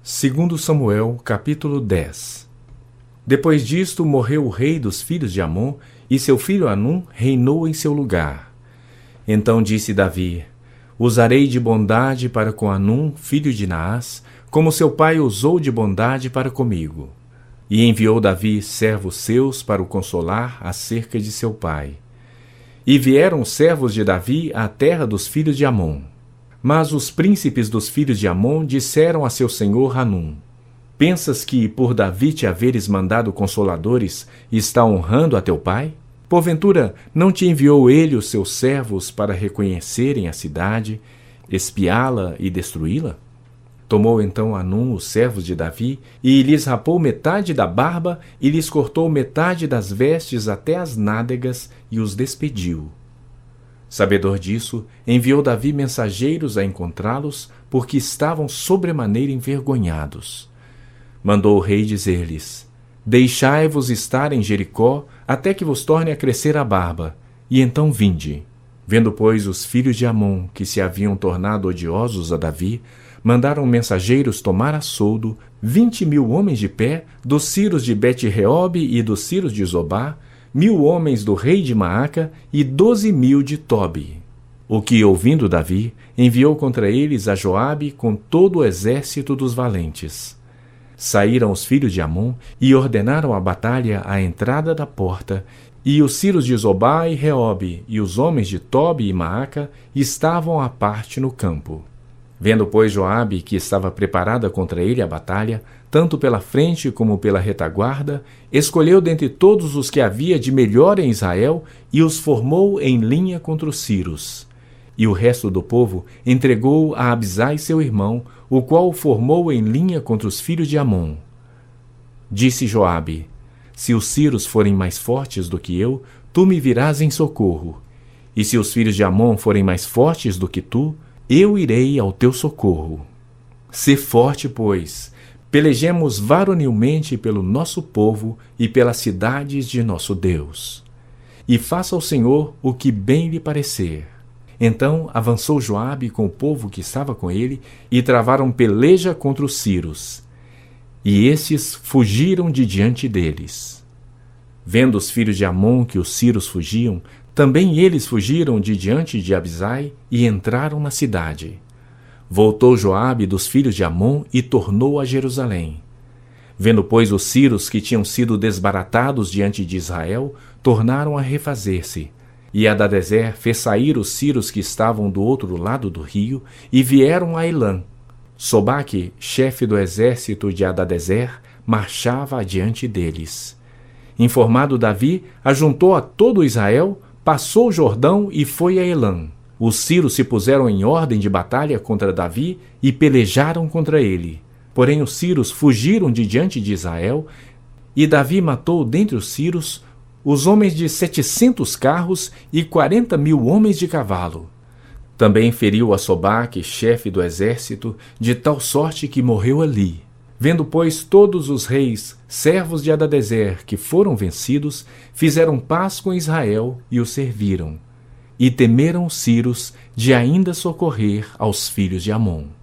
Segundo Samuel, capítulo 10. Depois disto, morreu o rei dos filhos de Amon, e seu filho Hanum reinou em seu lugar. Então disse Davi: Usarei de bondade para com Hanum, filho de Naás, como seu pai usou de bondade para comigo. E enviou Davi servos seus para o consolar acerca de seu pai. E vieram os servos de Davi à terra dos filhos de Amon. Mas os príncipes dos filhos de Amon disseram a seu senhor Hanum: Pensas que, por Davi te haveres mandado consoladores, está honrando a teu pai? Porventura, não te enviou ele os seus servos para reconhecerem a cidade, espiá-la e destruí-la? Tomou então Hanum os servos de Davi, e lhes rapou metade da barba, e lhes cortou metade das vestes até as nádegas, e os despediu. Sabedor disso, enviou Davi mensageiros a encontrá-los, porque estavam sobremaneira envergonhados. Mandou o rei dizer-lhes: Deixai-vos estar em Jericó, até que vos torne a crescer a barba, e então vinde. Vendo, pois, os filhos de Amon, que se haviam tornado odiosos a Davi, mandaram mensageiros tomar a soldo 20.000 homens de pé, dos ciros de Bet-Reobe e dos ciros de Zobá, 1.000 homens do rei de Maaca e 12.000 de Tobi. O que, ouvindo Davi, enviou contra eles a Joabe com todo o exército dos valentes. Saíram os filhos de Amon e ordenaram a batalha à entrada da porta, e os ciros de Zobá e Reobe e os homens de Tobi e Maaca estavam à parte no campo. Vendo, pois, Joabe que estava preparada contra ele a batalha, tanto pela frente como pela retaguarda, escolheu dentre todos os que havia de melhor em Israel e os formou em linha contra os ciros. E o resto do povo entregou a Abisai seu irmão, o qual o formou em linha contra os filhos de Amon. Disse Joabe: Se os ciros forem mais fortes do que eu, tu me virás em socorro. E se os filhos de Amon forem mais fortes do que tu, eu irei ao teu socorro. Sê forte, pois, pelejemos varonilmente pelo nosso povo e pelas cidades de nosso Deus. E faça ao Senhor o que bem lhe parecer. Então avançou Joabe com o povo que estava com ele, e travaram peleja contra os ciros. E estes fugiram de diante deles. Vendo os filhos de Amon que os ciros fugiam, também eles fugiram de diante de Abisai e entraram na cidade. Voltou Joabe dos filhos de Amon e tornou a Jerusalém. Vendo, pois, os ciros que tinham sido desbaratados diante de Israel, tornaram a refazer-se. E Hadadezer fez sair os ciros que estavam do outro lado do rio e vieram a Elã. Sobaque, chefe do exército de Hadadezer, marchava adiante deles. Informado Davi, ajuntou a todo Israel, passou o Jordão e foi a Elã. Os ciros se puseram em ordem de batalha contra Davi e pelejaram contra ele. Porém os ciros fugiram de diante de Israel, e Davi matou dentre os ciros os homens de 700 carros e 40.000 homens de cavalo. Também feriu a Sobaque, chefe do exército, de tal sorte que morreu ali. Vendo, pois, todos os reis, servos de Hadadezer, que foram vencidos, fizeram paz com Israel e o serviram. E temeram os ciros de ainda socorrer aos filhos de Amon.